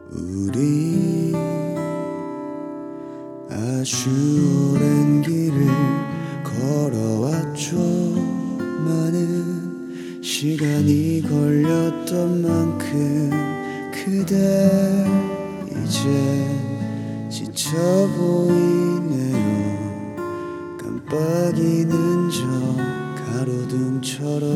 우리 아주 오랜 길을 걸어왔죠. 많은 시간이 걸렸던 만큼 그대 이제 지쳐 보이네요. 깜빡이는 저 가로등처럼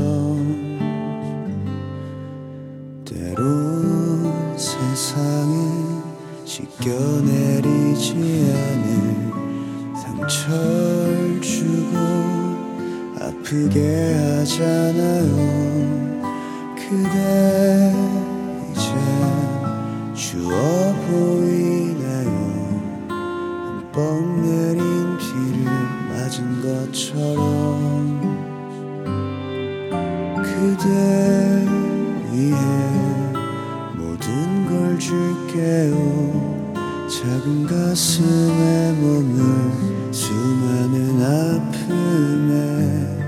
때론 세상에 씻겨내리지 않을 상처를 주고 아프게 하잖아요. 그대 이제 추워 보이네요. 한 번 내린 비를 맞은 것처럼 그대 위해 모든 걸 줄게요. 작은 가슴에 몸을 수많은 아픔에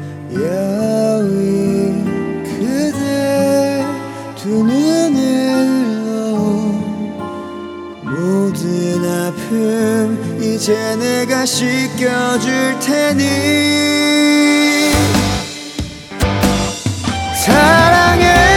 야위 그대 두 눈에 흘러온 모든 아픔 이제 내가 씻겨줄 테니 사랑해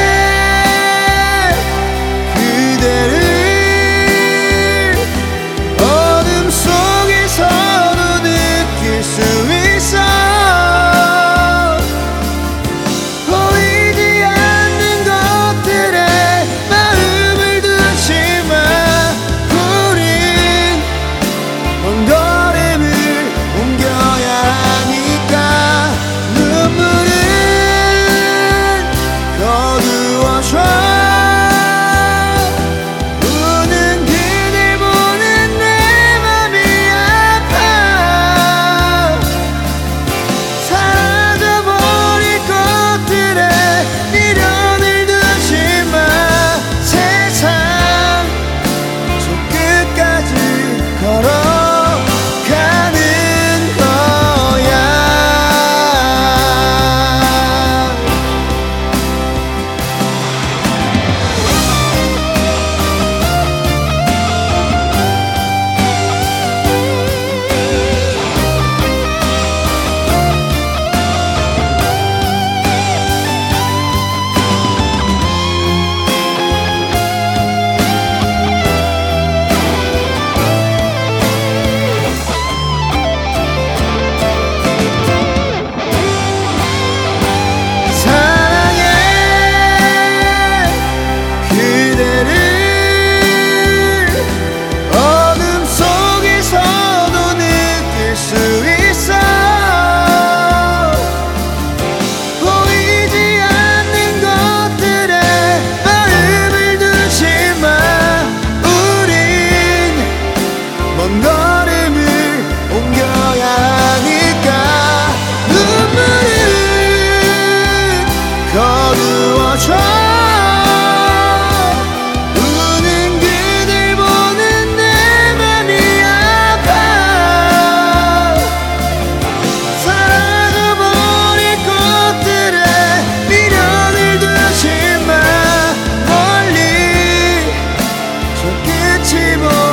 멀리 저 끝이